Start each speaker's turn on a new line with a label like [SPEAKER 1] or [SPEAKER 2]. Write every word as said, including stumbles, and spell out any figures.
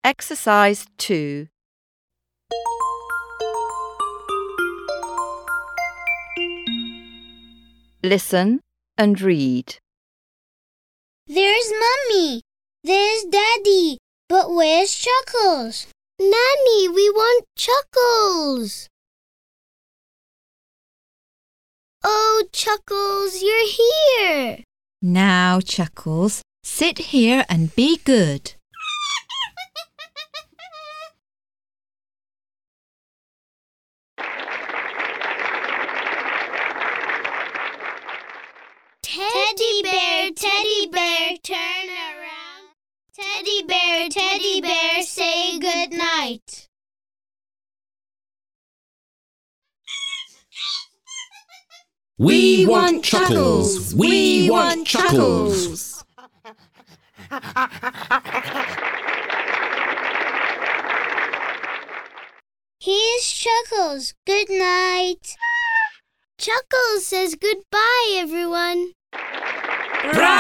[SPEAKER 1] Exercise two. Listen and read.
[SPEAKER 2] There's Mummy. There's Daddy. But where's Chuckles? Nanny, we want Chuckles. Oh, Chuckles, you're here.
[SPEAKER 3] Now, Chuckles, sit here and be good.
[SPEAKER 2] Teddy bear, teddy bear, turn around. Teddy bear, teddy bear, say good night.
[SPEAKER 4] We want Chuckles! We want Chuckles!
[SPEAKER 2] Here's Chuckles. Good night. Chuckles says goodbye, everyone.
[SPEAKER 4] Bravo!